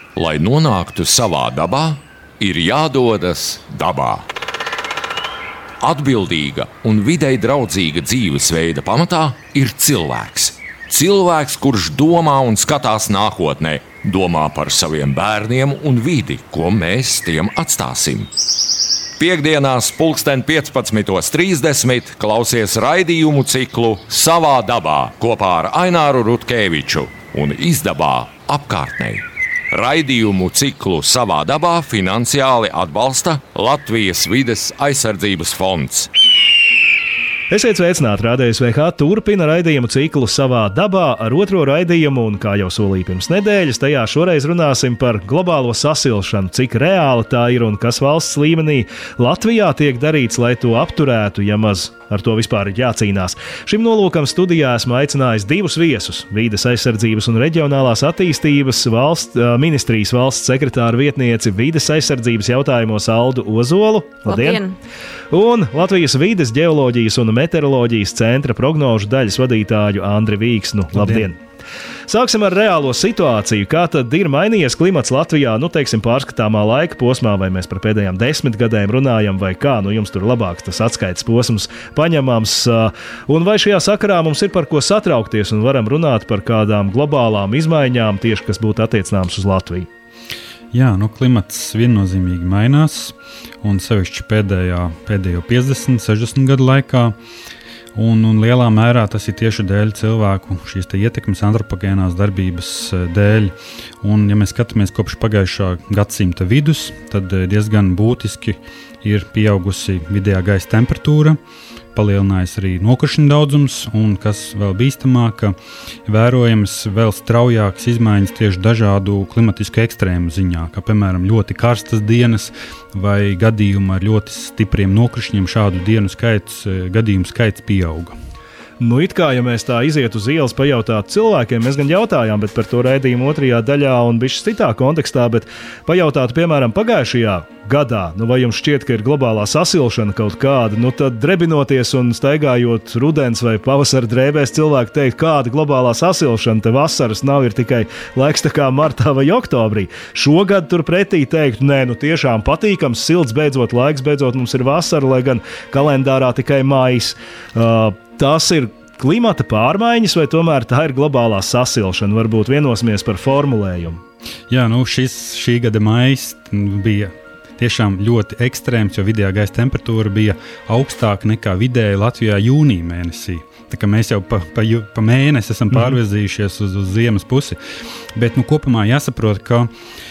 Lai nonāktu savā dabā, ir jādodas dabā. Atbildīga un videi draudzīga dzīvesveida pamatā ir cilvēks. Cilvēks, kurš domā un skatās nākotnē, domā par saviem bērniem un vidi, ko mēs tiem atstāsim. Piektdienās 15:30 klausies raidījumu ciklu Savā dabā kopā ar Aināru Rutkeviču un izdabā apkārtnē. Raidījumu ciklu Savā dabā finansiāli atbalsta Latvijas vides aizsardzības fonds. Esiet sveicināti, Radio SVH turpina raidījumu ciklu Savā dabā ar otro raidījumu, un kā jau solīju pirms nedēļas, tajā šoreiz runāsim par globālo sasilšanu, cik reāli tā ir un kas valsts līmenī Latvijā tiek darīts, lai to apturētu, ja maz ar to vispār ir jācīnās. Šim nolūkam studijā esmu aicinājis divus viesus - Vides aizsardzības un reģionālās attīstības ministrijas valsts sekretāra vietnieci vides aizsardzības jautājumos Aldu Ozolu. Labdien! Un Latvijas vides, ģeoloģijas un meteoroloģijas centra prognožu daļas vadītāju Andri Vīksnu. Labdien! Sāksim ar reālo situāciju. Kā tad ir mainījies klimats Latvijā, pārskatāmā laika posmā, vai mēs par pēdējām 10 gadiem runājam, vai kā, jums tur labāks tas atskaites posms paņemams, un vai šajā sakarā mums ir par ko satraukties un varam runāt par kādām globālām izmaiņām, tieši kas būtu attiecināms uz Latviju? Jā, klimats viennozīmīgi mainās, un sevišķi pēdējo 50, 60 gadu laikā. Un lielā mērā tas ir tieši dēļ cilvēku šīs ietekmes antropogēnās darbības dēļ. Un, ja mēs skatāmies kopš pagājušā gadsimta vidus, tad diezgan būtiski ir pieaugusi vidējā gaisa temperatūra, palielinājies arī nokrišņu daudzums, un, kas vēl bīstamāk, vērojams vēl straujākas izmaiņas tieši dažādu klimatisku ekstrēmu ziņā, kā piemēram ļoti karstas dienas vai gadījumi ar ļoti stipriem nokrišņiem. Šādu dienu gadījumu skaits pieauga. It kā, ja mēs tā iziet uz ielas pajautāt cilvēkiem, mēs gan jautājām, bet par to raidījumu otrajā daļā un bišķi citā kontekstā, bet pajautātu, piemēram, pagājušajā gadā, vai jums šķiet, ka ir globālā sasilšana kaut kāda, tad drebinoties un staigājot rudens vai pavasara drēbēs, cilvēki teikt, kāda globālā sasilšana, te vasaras nav, ir tikai laiks tā kā martā vai oktobrī. Šogad turpretī teikt, nē, tiešām patīkams, silts beidzot laiks, beidzot mums ir vasara, lai gan kalendārā tikai maijs. Tās ir klimata pārmaiņas, vai tomēr tā ir globālā sasilšana? Varbūt vienosimies par formulējumu. Jā, šī gada maijs bija tiešām ļoti ekstrēms, jo vidējā gaisa temperatūra bija augstāka nekā vidēji Latvijā jūnija mēnesī. Tā kā mēs jau pa mēnesi esam pārvirzījušies uz ziemas pusi. Bet kopumā jāsaprot, ka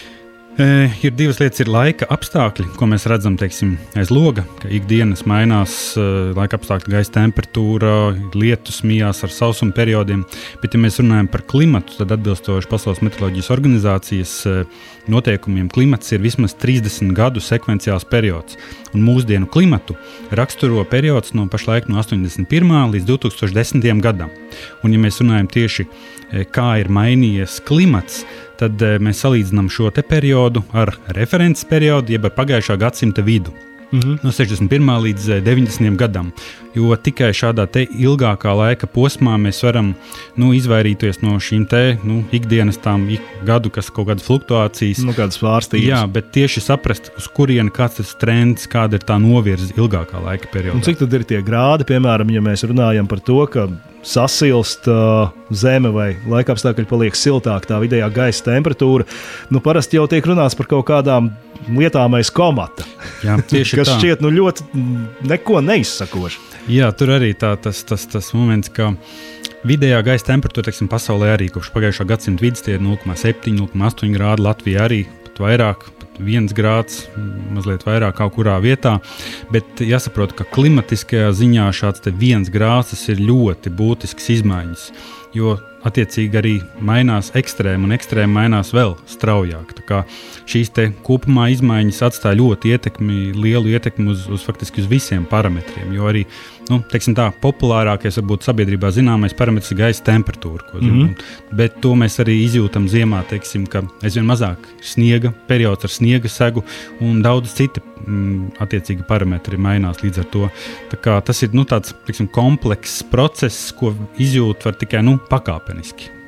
ir divas lietas. Ir laika apstākļi, ko mēs redzam aiz loga, ka ikdienas mainās laika apstākļi, gaisa temperatūra, lietus mijās ar sausuma periodiem. Bet, ja mēs runājam par klimatu, tad atbilstoši Pasaules meteoroloģijas organizācijas noteikumiem klimats ir vismaz 30 gadu sekvenciāls periods. Un mūsdienu klimatu raksturo periods pašlaik no 81. līdz 2010. gadam. Un, ja mēs runājam tieši, kā ir mainījies klimats, tad mēs salīdzinām šo te periodu ar references periodu, jeb ar pagājušā gadsimta vidu. No 61. līdz 90. gadam. Jo tikai šādā te ilgākā laika posmā mēs varam izvairīties no šīm te ikdienas tām gadu, kas kaut kādas fluktuācijas. Kādas pārstības. Jā, bet tieši saprast, uz kurieni kāds tas trends, kāda ir tā novirze ilgākā laika periodā. Un cik tad ir tie grādi, piemēram, ja mēs runājam par to, ka sasilst zeme vai laikapstākļi paliek siltāk, tā vidējā gaisa temperatūra, parasti jau tiek runāts par kaut kādām lietām aiz komata. Jā, tieši kas tā. Šķiet ļoti neko neizsakoši. Jā, tur arī tas moments, ka vidējā gaisa temperatūra, pasaulē arī kopš pagājušā gadsimta vidus tie ir 0,7, 0,8 grādi, Latvijā arī pat vairāk, pat 1 grāds, mazliet vairāk kaut kurā vietā, bet jāsaprot, ka klimatiskajā ziņā šāds 1 grāds ir ļoti būtisks izmaiņas, jo attiecīgi arī mainās ekstrēmi, un ekstrēmi mainās vēl straujāk. Tā kā šīs te kopumā izmaiņas atstāja ļoti lielu ietekmi uz faktiski uz visiem parametriem, jo arī, populārākais, varbūt sabiedrībā zināmais parametrs ir gaisa temperatūra, bet to mēs arī izjūtam ziemā, ka aizvien mazāk sniega, periods ar sniega segu, un daudz citi attiecīgi parametri mainās līdz ar to. Tā kā tas ir tāds, komplekss process, ko izjūt var tikai pakāpeniski.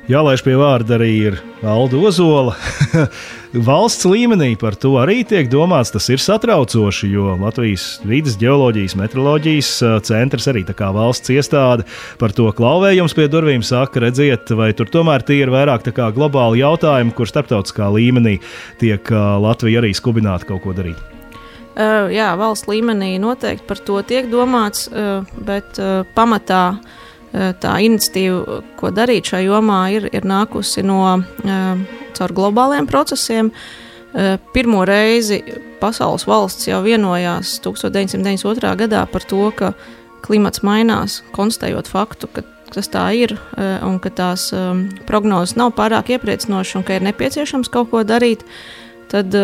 Jālaiž pie vārda arī ir Alda Ozola. Valsts līmenī par to arī tiek domāts, tas ir satraucoši, jo Latvijas vides ģeoloģijas, meteoroloģijas centrs arī tā kā valsts iestāde par to klauvējums pie durvīm saka, redziet, vai tur tomēr tie ir vairāk tā kā globāli jautājumi, kur starptautiskā līmenī tiek Latvija arī skubināta kaut ko darīt. Jā, valsts līmenī noteikti par to tiek domāts, bet pamatā tā iniciatīva, ko darīt šajā jomā, ir nākusi caur globāliem procesiem. Pirmo reizi pasaules valsts jau vienojās 1992. gadā par to, ka klimats mainās, konstatējot faktu, ka tas tā ir un ka tās prognozes nav pārāk iepriecinošas un ka ir nepieciešams kaut ko darīt. Tad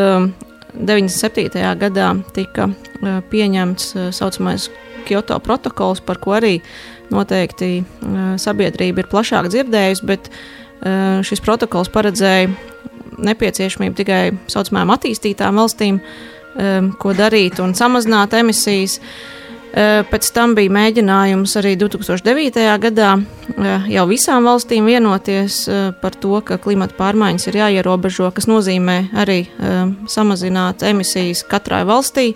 97. gadā tika pieņemts saucamais Kyoto protokols, par ko arī noteikti sabiedrība ir plašāk dzirdējusi, bet šis protokols paredzēja nepieciešamību tikai saucamajām attīstītām valstīm, ko darīt un samazināt emisijas. Pēc tam bija mēģinājums arī 2009. gadā jau visām valstīm vienoties par to, ka klimata pārmaiņas ir jāierobežo, kas nozīmē arī samazināt emisijas katrai valstī.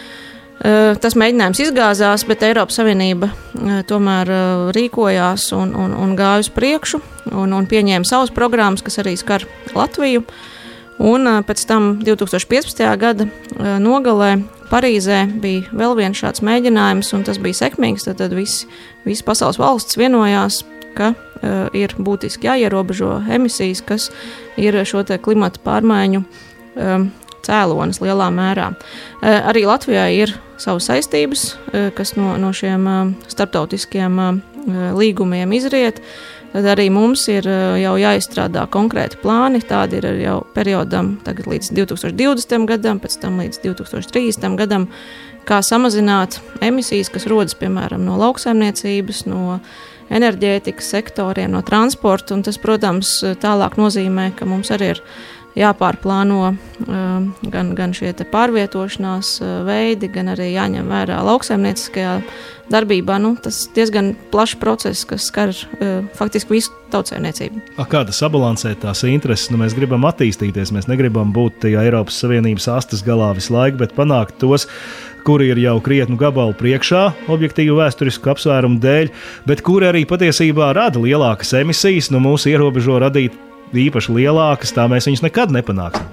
Tas mēģinājums izgāzās, bet Eiropas Savienība tomēr rīkojās un gāja uz priekšu un pieņēma savas programmas, kas arī skar Latviju. Un pēc tam 2015. gada nogalē Parīzē bija vēl viens šāds mēģinājums, un tas bija sekmīgs. Tad visi pasaules valsts vienojās, ka ir būtiski jāierobežo emisijas, kas ir šo te klimata pārmaiņu cēlonis lielā mērā. Arī Latvijā ir savas saistības, kas no šiem starptautiskiem līgumiem izriet. Tad arī mums ir jau jāizstrādā konkrēti plāni, tādi ir jau periodam tagad līdz 2020. gadam, pēc tam līdz 2030. gadam, kā samazināt emisijas, kas rodas, piemēram, no lauksaimniecības, no enerģētikas sektoriem, no transporta, un tas, protams, tālāk nozīmē, ka mums arī ir jāpārplāno gan šie te pārvietošanās veidi, gan arī jāņem vērā lauksaimnieciskajā darbībā. Tas diezgan plašs process, kas skar faktiski visu tautsaimniecību. Kā tas sabalansēt tās intereses? Mēs gribam attīstīties, mēs negribam būt tajā Eiropas Savienības astes galā visu laiku, bet panākt tos, kuri ir jau krietnu gabalu priekšā, objektīvu vēsturisku apsvērumu dēļ, bet kuri arī patiesībā rada lielākas emisijas, mūs ierobežo radīt īpaši lielākas, tā mēs viņus nekad nepanāksim.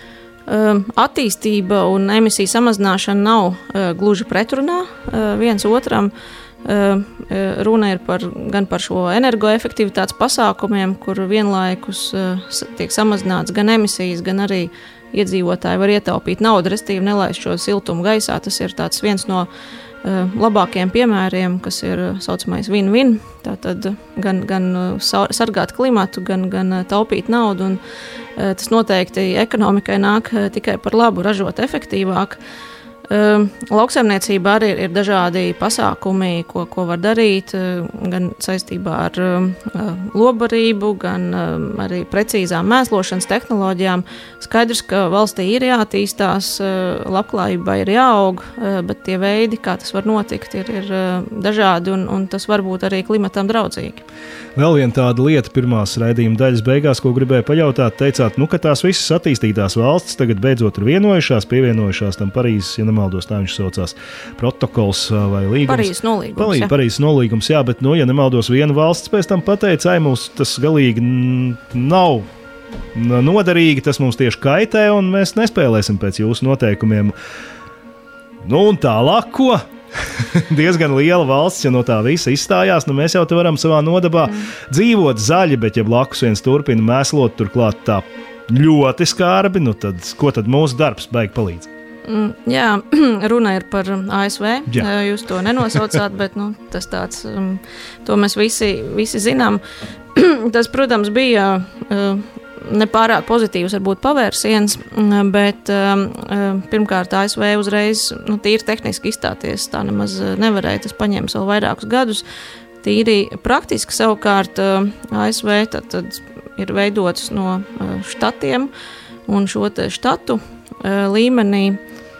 Attīstība un emisiju samazināšana nav gluži pretrunā viens otram. Runa ir gan par šo energoefektivitātes pasākumiem, kur vienlaikus tiek samazināts gan emisijas, gan arī iedzīvotāji var ietaupīt naudu, respektīvi nelaist šo siltumu gaisā. Tas ir tāds viens no labākajiem piemēriem, kas ir saucamais win-win. Tātad gan sargāt klimatu, gan taupīt naudu, un tas noteikti ekonomikai nāk tikai par labu, ražot efektīvāk. Lauksaimniecībā arī ir dažādi pasākumi, ko var darīt, gan saistībā ar lobarību, gan arī precīzām mēslošanas tehnoloģijām. Skaidrs, ka valstī ir jātīstās, labklājībai ir jāaug, bet tie veidi, kā tas var notikt, ir dažādi, un tas var būt arī klimatam draudzīgi. Vēl viena tāda lieta pirmās raidījuma daļas beigās, ko gribēju pajautāt, teicāt, ka tās visas attīstītās valstis tagad beidzot ir vienojušās, pievienojušās tam Parīzes, ja nemaldos, tā viņš saucās, protokols vai līgums. Parīzes nolīgums. Parīzes nolīgums, jā, bet, ja nemaldos, viena valsts pēc tam pateica, mums tas galīgi nav noderīgi, tas mums tieši kaitē, un mēs nespēlēsim pēc jūsu noteikumiem. Un tālāk, ko? Diezgan liela valsts, ja no tā visa izstājās, mēs jau te varam savā nodabā dzīvot zaļi, bet ja blakus viens turpina mēslot turklāt tā ļoti skarbi, tad ko tad mūsu darbs beig palīdz? Jā, runa ir par ASV. Jā. Jūs to nenosaucāt, bet tas tāds, to mēs visi zinām. Tas, protams, bija nepārāk pozitīvs varbūt pavērsiens, bet pirmkārt ASV uzreiz tīri tehniski izstāties tā nemaz nevarēja, tas paņēma vēl vairākus gadus. Tīri praktiski savukārt ASV tad ir veidots no štatiem, un šo te štatu līmenī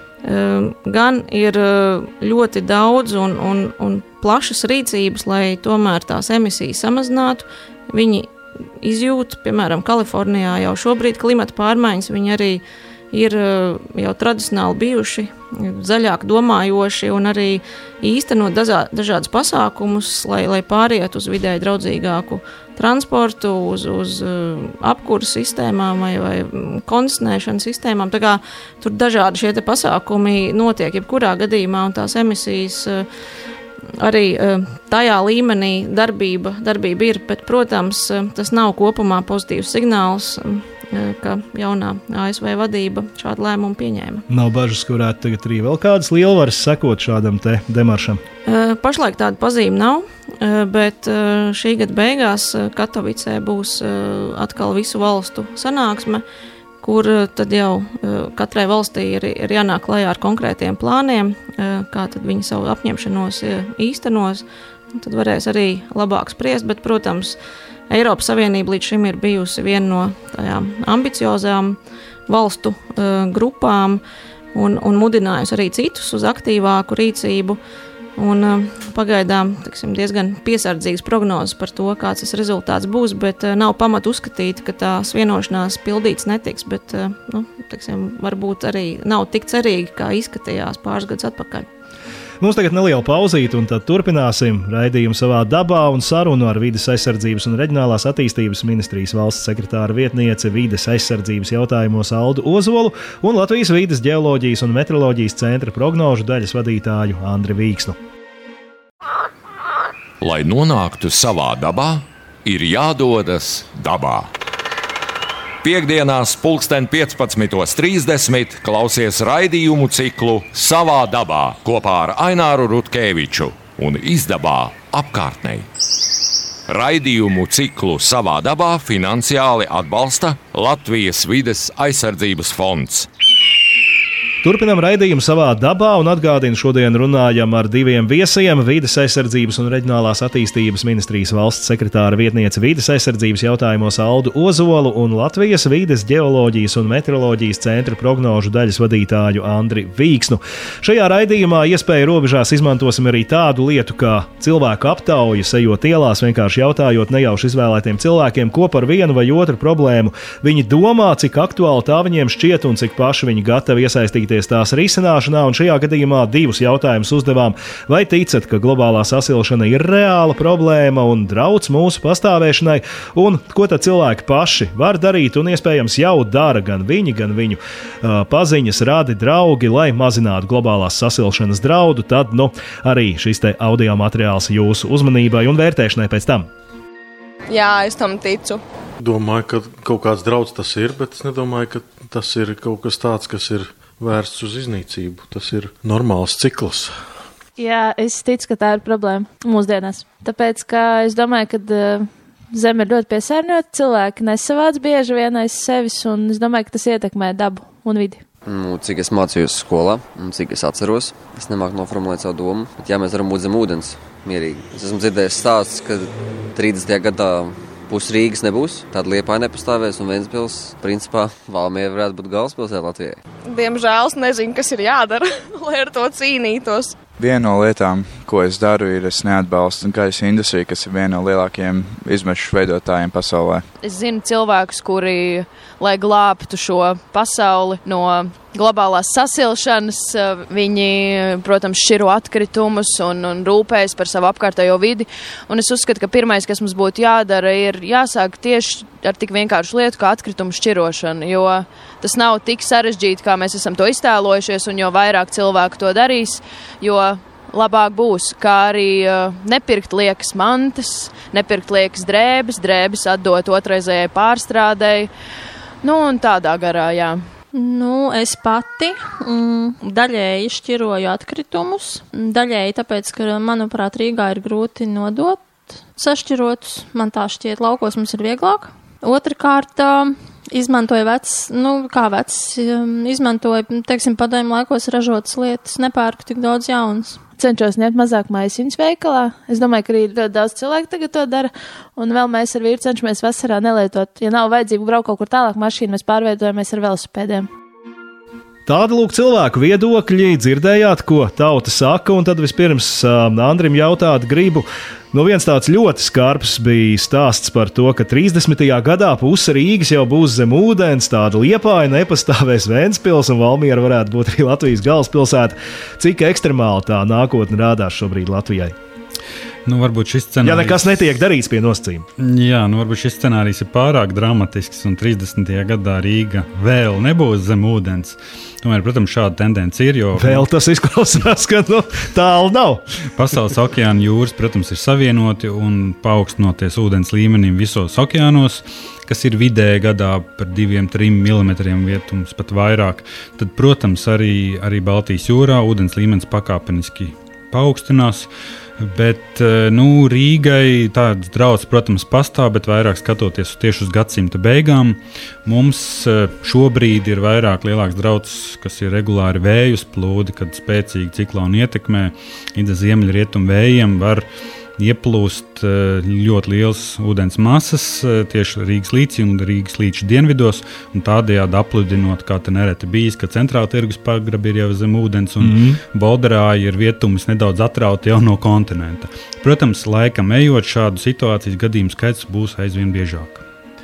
gan ir ļoti daudz un plašas rīcības, lai tomēr tās emisijas samazinātu. Viņi izjūt, piemēram, Kalifornijā jau šobrīd klimata pārmaiņas, viņi arī ir jau tradicionāli bijuši zaļāk domājoši un arī īstenot dažādus pasākumus, lai pāriet uz vidēji draudzīgāku transportu, uz apkures sistēmām vai kondicionēšanas sistēmām. Tā kā tur dažādi šie te pasākumi notiek jebkurā gadījumā, un tās emisijas arī tajā līmenī darbība ir, bet, protams, tas nav kopumā pozitīvs signāls, ka jaunā ASV vadība šādu lēmumu pieņēma. Nav bažas, ka varētu tagad arī vēl kādas lielvaras sekot šādam te demaršam? Pašlaik tāda pazīme nav, bet šī gada beigās Katovicē būs atkal visu valstu sanāksme, kur tad jau katrai valstī ir jānāk klajā ar konkrētiem plāniem, kā tad viņi savu apņemšanos īstenos, un tad varēs arī labāk spriest, bet, protams, Eiropas Savienība līdz šim ir bijusi viena no tajām ambiciozām valstu grupām un mudinājusi arī citus uz aktīvāku rīcību. Un pagaidām diezgan piesardzīgas prognozes par to, kāds tas rezultāts būs, bet nav pamata uzskatīt, ka tās vienošanās pildīts netiks, bet varbūt arī nav tik cerīgi, kā izskatījās pāris gadus atpakaļ. Mums tagad neliela pauzīte, un tad turpināsim raidījumu savā dabā un sarunu ar Vides aizsardzības un reģionālās attīstības ministrijas valsts sekretāra vietniece Vides aizsardzības jautājumos Aldu Ozolu un Latvijas Vides ģeoloģijas un meteoroloģijas centra prognožu daļas vadītāju Andri Vīksnu. Lai nonāktu savā dabā, ir jādodas dabā. Piektdienās 15:30 klausies raidījumu ciklu Savā dabā kopā ar Aināru Rutkeviču un izdabā apkārtnei. Raidījumu ciklu Savā dabā finansiāli atbalsta Latvijas Vides aizsardzības fonds. Turpinam raidījumu savā dabā un atgādinu, šodien runājam ar diviem viesiem - Vides aizsardzības un reģionālās attīstības ministrijas valsts sekretāra vietniece Vides aizsardzības jautājumos Aldu Ozolu un Latvijas Vides ģeoloģijas un meteoroloģijas centra prognožu daļas vadītāju Andri Vīksnu. Šajā raidījumā iespēja robežās izmantosim arī tādu lietu kā cilvēku aptauju, ejot ielās, vienkārši jautājot nejauši izvēlētiem cilvēkiem, ko par vienu vai otru problēmu viņi domā, cik aktuāli tā viņiem šķiet un cik paši viņi gatavi iesaistīties tās risināšanā, un šajā gadījumā divus jautājumus uzdevām. Vai ticat, ka globālā sasilšana ir reāla problēma un drauds mūsu pastāvēšanai, un ko tad cilvēki paši var darīt un iespējams jau dara gan viņu paziņas, radi, draugi, lai mazinātu globālās sasilšanas draudu, tad arī šis te audio materiāls jūsu uzmanībai un vērtēšanai pēc tam. Jā, es tam ticu. Domāju, ka kaut kāds drauds tas ir, bet es nedomāju, ka tas ir kaut kas tāds, kas ir vērsts uz iznīcību. Tas ir normāls cikls. Jā, es ticu, ka tā ir problēma mūsdienās. Tāpēc, ka es domāju, ka Zeme ir ļoti piesārņota, cilvēki nesavāc bieži vien aiz sevis, un es domāju, ka tas ietekmē dabu un vidi. Cik es mācījos skolā, un cik es atceros, es nemāku noformulēt savu domu, bet jā, mēs varam būt zem ūdens mierīgi. Es esmu dzirdējis stāsts, ka 30. gadā pusi Rīgas nebūs, tāda Liepāja nepastāvēs, un Ventspils, principā, Valmiera varētu būt galvaspilsēta Latvijai. Diemžēl es nezinu, kas ir jādara, lai ar to cīnītos. Viena no lietām, ko es daru, ir es neatbalstu gaisa industriju, kas ir viena no lielākajiem izmešu veidotājiem pasaulē. Es zinu cilvēkus, kuri, lai glābtu šo pasauli no globālās sasilšanas, viņi, protams, šķiro atkritumus un rūpējas par savu apkārtējo vidi. Un es uzskatu, ka pirmais, kas mums būtu jādara, ir jāsāk tieši ar tik vienkāršu lietu kā atkritumu šķirošana, jo tas nav tik sarežģīti, kā mēs esam to iztēlojušies, un jo vairāk cilvēku to darīs, jo labāk būs, kā arī nepirkt liekas mantas, nepirkt liekas drēbes atdot otraizējai pārstrādei, un tādā garā, jā. Es pati daļēji šķiroju atkritumus, daļēji tāpēc, ka, manuprāt, Rīgā ir grūti nodot sašķirotus, man tā šķiet, laukos mums ir vieglāk. Otrakārt, izmantoju izmantoju, teiksim, padomju laikos ražotas lietas, nepērku tik daudz jaunas. Cenšos ņemt mazāk maisiņus veikalā. Es domāju, ka arī ļoti daudz cilvēku tagad to dara, un vēl mēs ar vīru cenšamies vasarā nelietot. Ja nav vajadzību braukt kaut kur tālāk mašīnu, mēs pārveidojamies ar velosipēdiem. Tāda lūk cilvēku viedokļi, dzirdējāt, ko tauta saka, un tad vispirms Andrim jautāt gribu, Nu, viens tāds ļoti skarbs bija stāsts par to, ka 30. gadā puse Rīgas jau būs zem ūdens, tāda Liepāja nepastāvēs Ventspils un Valmiera varētu būt arī Latvijas galvaspilsēta. Cik ekstremāli tā nākotne rādās šobrīd Latvijai? Nu, varbūt šis scenārijs... Ja nekas netiek darīts pie nosacījuma. Jā, nu varbūt šis scenārijs ir pārāk dramatisks un 30. gadā Rīga vēl nebūs zem ūdens. Tomēr, protams, šāda tendence ir, jo... Vēl tas izklausās, ka tālu nav. Pasaules okeāna jūras, protams, ir savienoti un paaugstinoties ūdens līmenim visos okeānos, kas ir vidēji gadā par 2-3 mm vietums, pat vairāk. Tad, protams, arī Baltijas jūrā ūdens līmenis pakāpeniski paaugstinās. Bet Rīgai tāds draudz, protams, pastāv, bet vairāk skatoties tieši uz gadsimta beigām. Mums šobrīd ir vairāk lielāks draudz, kas ir regulāri vēju plūdi, kad spēcīgi cikloni ietekmē. Līdz ziemeļrietumu vējiem var ieplūst ļoti liels ūdens masas tieši Rīgas līcī un Rīgas līča dienvidos, un tādējādi apludinot, kā te nereti bijis, ka centrāla tirgus pagrabi ir jau zem ūdens, un Bolderāji ir vietumis nedaudz atrauti jau no kontinenta. Protams, laikam ejot šādu situācijas gadījumu skaits būs aizvien biežāk.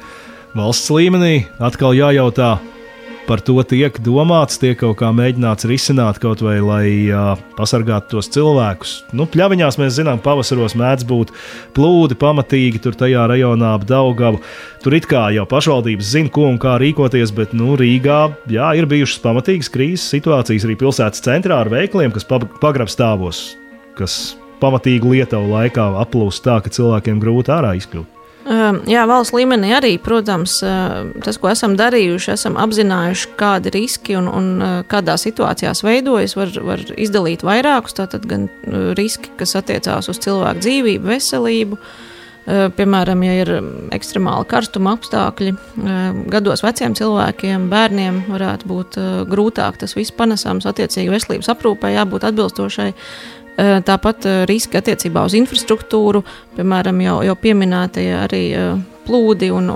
Valsts līmenī atkal jājautā, par to tiek domāts, tiek kaut kā mēģināts risināt kaut vai, lai pasargātu tos cilvēkus. Pļaviņās mēs zinām, pavasaros mēdz būt plūdi pamatīgi tur tajā rajonā ap Daugavu. Tur it kā jau pašvaldības zina, ko un kā rīkoties, bet Rīgā ir bijušas pamatīgas krīzes situācijas arī pilsētas centrā ar veikaliem, kas pagrabstāvos, kas pamatīgi Lietuvu laikā aplūst tā, ka cilvēkiem grūti ārā izkļūt. Jā, valsts līmenī arī, protams, tas, ko esam darījuši, esam apzinājuši, kādi riski un kādā situācijās veidojas, var izdalīt vairākus, tātad gan riski, kas attiecās uz cilvēku dzīvību, veselību, piemēram, ja ir ekstremāli karstuma apstākļi, gados veciem cilvēkiem, bērniem varētu būt grūtāk tas viss panesams, attiecīgi veselības aprūpē jābūt atbilstošai. Tāpat riski attiecībā uz infrastruktūru, piemēram, jau pieminētie arī plūdi un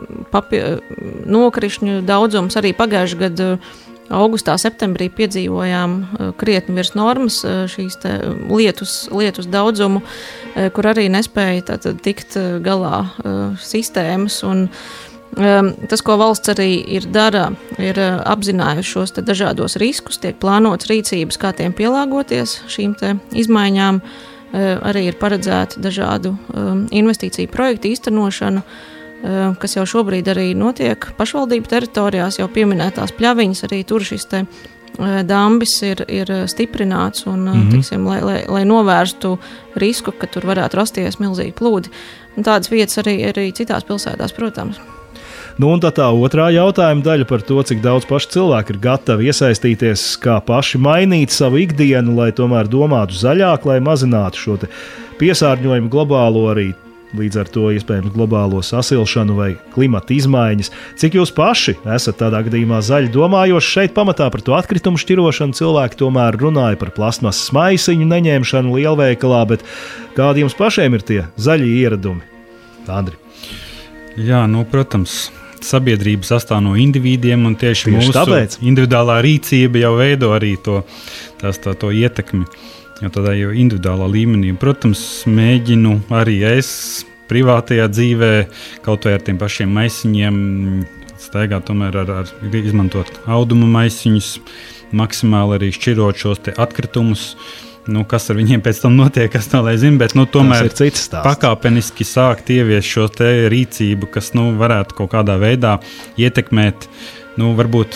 nokrišņu daudzums. Arī pagājušajā gadā augustā, septembrī piedzīvojām krietni virs normas šīs lietus daudzumu, kur arī nespēja tikt galā sistēmas. Tas, ko valsts arī dara, ir apzinājuši šos dažādos riskus, tiek plānots rīcības, kā tiem pielāgoties šīm izmaiņām. Arī ir paredzēta dažādu investīciju projektu īstenošanu, kas jau šobrīd arī notiek pašvaldību teritorijās, jau pieminētās pļaviņas, arī tur šis dambis ir stiprināts un, tiksim, lai novērstu risku, ka tur varētu rasties milzīgi plūdi. Un tādas vietas arī citās pilsētās, protams. Un tā otrā jautājuma daļa par to, cik daudz paši cilvēki ir gatavi iesaistīties, kā paši mainīt savu ikdienu, lai tomēr domātu zaļāk, lai mazinātu šo piesārņojumu globālo arī, līdz ar to iespējams globālo sasilšanu vai klimata izmaiņas. Cik jūs paši esat tādā gadījumā zaļi domājoši? Šeit pamatā par to atkritumu šķirošanu cilvēki tomēr runāja par plastmasas maisiņu neņemšanu lielveikalā, bet kādi jums pašiem ir tie zaļie ieradumi? Andri? Jā, protams. Sabiedrība sastāv no individiem, un tieši mūsu individuālā rīcība jau veido arī to ietekmi. Jo tādā jau individuālā līmenī, protams, mēģinu arī es privātajā dzīvē kaut vai ar tiem pašiem maisiņiem staigāt, tomēr izmantot auduma maisiņus, maksimāli arī šķirot šos atkritumus. Kas ar viņiem pēc tam notiek, kas tā lai zina, bet tomēr pakāpeniski sākt ieviest šo rīcību, kas varētu kaut kādā veidā ietekmēt, varbūt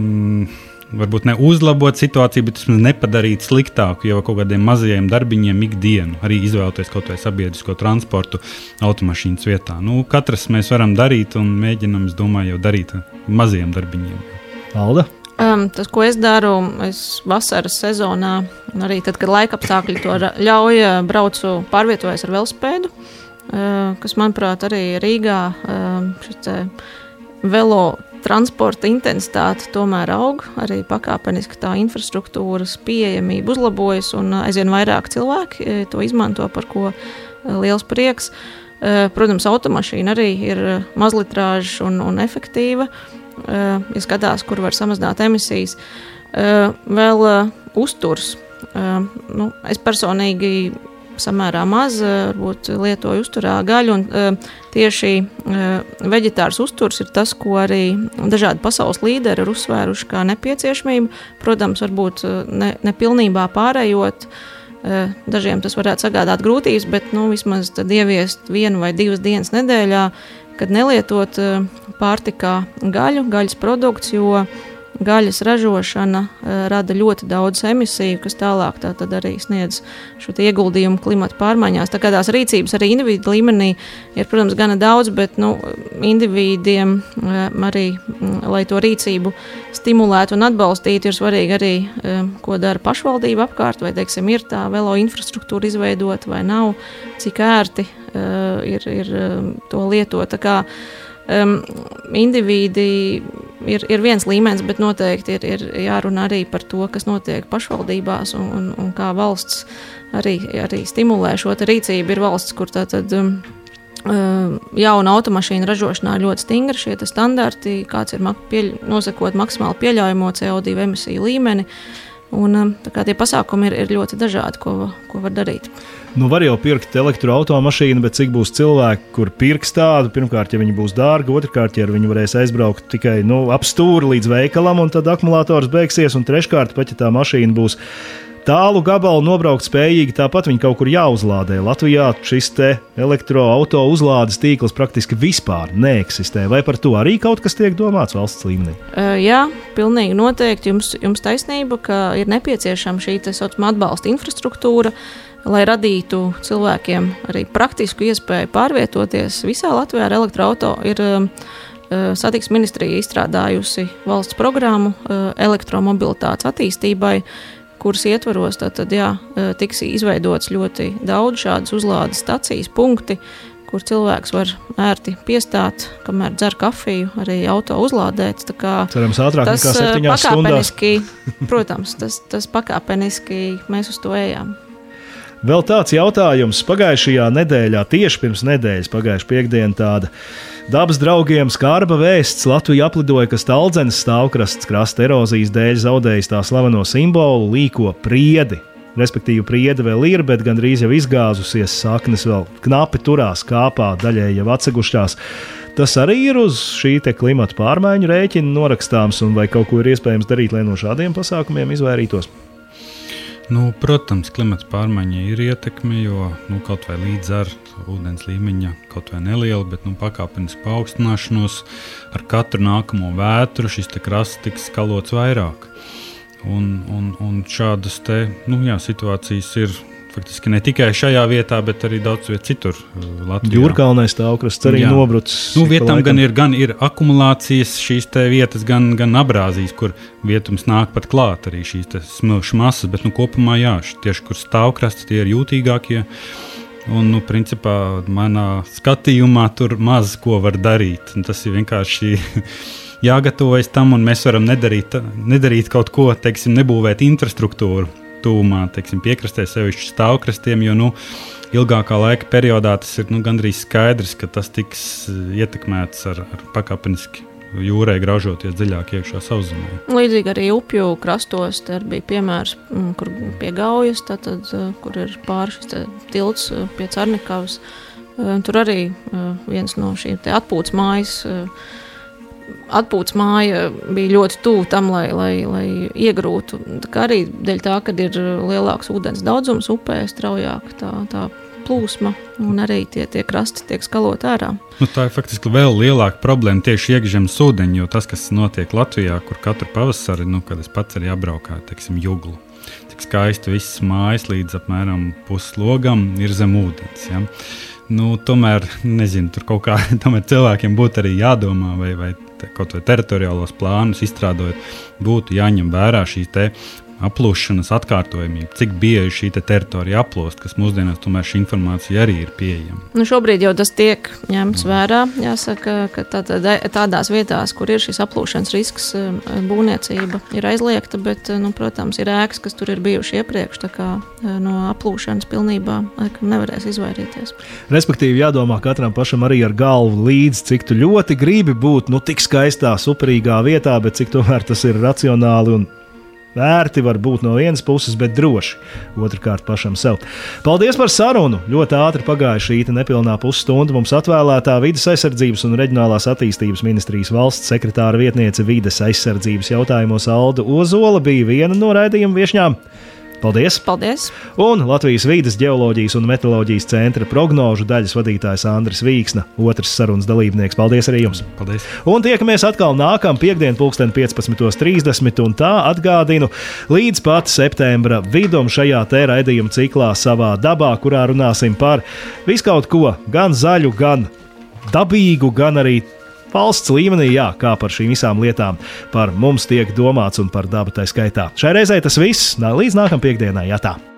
ne uzlabot situāciju, bet nepadarīt sliktāku jau kaut kādiem mazajiem darbiņiem ikdienu, arī izvēloties kaut vai sabiedrisko transportu automašīnas vietā. Katrs mēs varam darīt un mēģinam, es domāju, jau darīt mazajiem darbiņiem. Alda? Tas, ko es daru, es vasaras sezonā, arī tad, kad laikapstākļi to ļauj, pārvietojos ar velosipēdu, kas, manuprāt, arī Rīgā šis velo transporta intensitāte tomēr aug, arī pakāpeniski tā infrastruktūras pieejamība uzlabojas un aizvien vairāk cilvēki to izmanto, par ko liels prieks. Protams, automašīna arī ir mazlitrāža un efektīva. Ja skatās, kur var samazināt emisijas, vēl uzturs. Es personīgi samērā maz, varbūt lietoju uzturā gaļu, un tieši veģetārs uzturs ir tas, ko arī dažādi pasaules līderi ir uzsvēruši kā nepieciešamību. Protams, varbūt nepilnībā pārējot, dažiem tas varētu sagādāt grūtības, bet vismaz tad ieviest 1 vai 2 dienas nedēļā, kad nelietot pārtikā gaļas produkts, jo gaļas ražošana rada ļoti daudz emisiju, kas tālāk tad arī sniedz šo ieguldījumu klimata pārmaiņās. Tā kā tās rīcības arī individu līmenī ir, protams, gana daudz, bet individiem arī, lai to rīcību stimulētu un atbalstītu, ir svarīgi arī, ko dara pašvaldība apkārt, vai, teiksim, ir tā velo infrastruktūra izveidota vai nav, cik ērti ir to lietot. Tā kā individi ir viens līmenis, bet noteikti ir jārunā arī par to, kas notiek pašvaldībās un kā valsts arī stimulē šo rīcību. Ir valsts, kur tātad jauna automašīna ražošanā ļoti stingri šie standarti, kāds ir nosakot maksimāli pieļaujamo CO2 emisiju līmeni. Un, tā kā tie pasākumi ir ļoti dažādi, ko var darīt. Var jau pirkt elektroautomašīnu, bet cik būs cilvēki, kur pirks tādu? Pirmkārt, ja viņi būs dārgi, otrkārt, ja viņi varēs aizbraukt tikai ap stūri līdz veikalam, un tad akumulators beigsies, un treškārt, pat ja tā mašīna būs tālu gabalu nobraukt spējīgi, tāpat viņi kaut kur jāuzlādē. Latvijā šis elektroauto uzlādes tīkls praktiski vispār neeksistē. Vai par to arī kaut kas tiek domāts valsts līmenī? Jā, pilnīgi noteikti jums taisnība, ka ir nepieciešama šī saucamā atbalsta infrastruktūra, lai radītu cilvēkiem arī praktisku iespēju pārvietoties visā Latvijā ar elektroauto. Ir Satiksmes ministrija izstrādājusi valsts programmu elektromobilitātes attīstībai, kuras ietvaros tiks izveidots ļoti daudz šādas uzlādes stacijas punkti, kur cilvēks var ērti piestāt, kamēr dzer kafiju, arī auto uzlādēt. Cerams, ātrāk nekā 7 stundās. Protams, tas pakāpeniski mēs uz to ejam. Vēl tāds jautājums. Pagājušajā nedēļā, tieši pirms nedēļas, pagājušā piekdiena, tāda dabas draugiem skarba vēsts. Latvija aplidoja, ka Stalzenes stāvkrasts krasta erozijas dēļ zaudējis tā slaveno simbolu līko priedi. Respektīvi, priede vēl ir, bet gandrīz jau izgāzusies, saknes vēl knapi turās kāpā, daļēji jau atsegušās. Tas arī ir uz šī klimata pārmaiņu rēķina norakstāms, un vai kaut ko ir iespējams darīt, lai no šādiem pasākumiem izvairītos? Protams, klimata pārmaiņa ir ietekme, jo kaut vai līdz ar ūdens līmeņa kaut vai neliela, bet pakāpenisku paaugstināšanos ar katru nākamo vētru šis krasts tiks skalots vairāk. Un šādas situācijas ir faktiski ne tikai šajā vietā, bet arī daudz viet citur Latvijā. Jūrkalnais stāvkrasts arī nobrucis. Vietām gan ir akumulācijas šīs vietas, gan abrāzijas, kur vietums nāk pat klāt arī šīs smilšu masas, bet kopumā tieši kur stāvkrasts tie ir jūtīgākie. Un, principā, manā skatījumā tur maz ko var darīt. Un tas ir vienkārši jāgatavojas tam, un mēs varam nedarīt kaut ko, nebūvēt infrastruktūru tūmā, piekrastē, sevišķi stāvkrastiem, jo ilgākā laika periodā tas ir gandrīz skaidrs, ka tas tiks ietekmēts ar pakāpeniski jūrai graužoties dziļāk iekšā sauszemē. Līdzīgi arī upju krastos, te bija piemērs, kur pie Gaujas, kur ir pāri šis tilts pie Carnikavas. Tur arī viens no šīm atpūtas māja bija ļoti tuvu tam, lai iegrūtu. Tā arī dēļ tā, kad ir lielāks ūdens daudzums upē, straujāk tā plūsma, un arī tie krasti tiek skalot ārā. Tā ir faktiski vēl lielāka problēma tieši iekšzemes ūdeņi, jo tas, kas notiek Latvijā, kur katru pavasari, kad es pats arī apbraukāju, Juglu, tik skaisti visas mājas līdz apmēram puslogam ir zem ūdens, ja? Tomēr, nezinu, tur kaut kā tomēr cilvēkiem būtu arī jādomā vai kaut vai teritoriālos plānus izstrādājot, būtu jāņem vērā šī aplūšanas atkārtojamība, cik bieži šī teritorija aplūst, kas mūsdienās tomēr šī informācija arī ir pieejama. Šobrīd jau tas tiek ņemts vērā. Jāsaka, ka tādās vietās, kur ir šis aplūšanas risks, būvniecība ir aizliegta, bet, protams, ir ēkas, kas tur ir bijuši iepriekš, tā kā no aplūšanas pilnībā nevarēs izvairīties. Respektīvi, jādomā katram pašam arī ar galvu līdzi, cik tu ļoti gribi būt tik skaistā, superīgā vietā, bet cik tomēr tas ir racionāli un Vērti var būt no vienas puses, bet droši otrkārt pašam sev. Paldies par sarunu! Ļoti ātri pagāja šī nepilnā pusstunda. Mums atvēlētā Vides aizsardzības un reģionālās attīstības ministrijas valsts sekretāra vietniece vides aizsardzības jautājumos Alda Ozola bija viena no raidījuma viešņām. Paldies! Paldies! Un Latvijas Vides ģeoloģijas un meteoroloģijas centra prognožu daļas vadītājs Andris Vīksna, otrs sarunas dalībnieks. Paldies arī jums! Paldies! Un tiekamies atkal nākamā piekdiena 15:30, un tā atgādinu līdz pat septembra vidum šajā te raidījuma ciklā Savā dabā, kurā runāsim par viskaut ko, gan zaļu, gan dabīgu, gan arī valsts līmenī, jā, kā par šīm visām lietām par mums tiek domāts un par dabu tai skaitā. Šai reizei tas viss, līdz nākamā piekdienai, jā tā.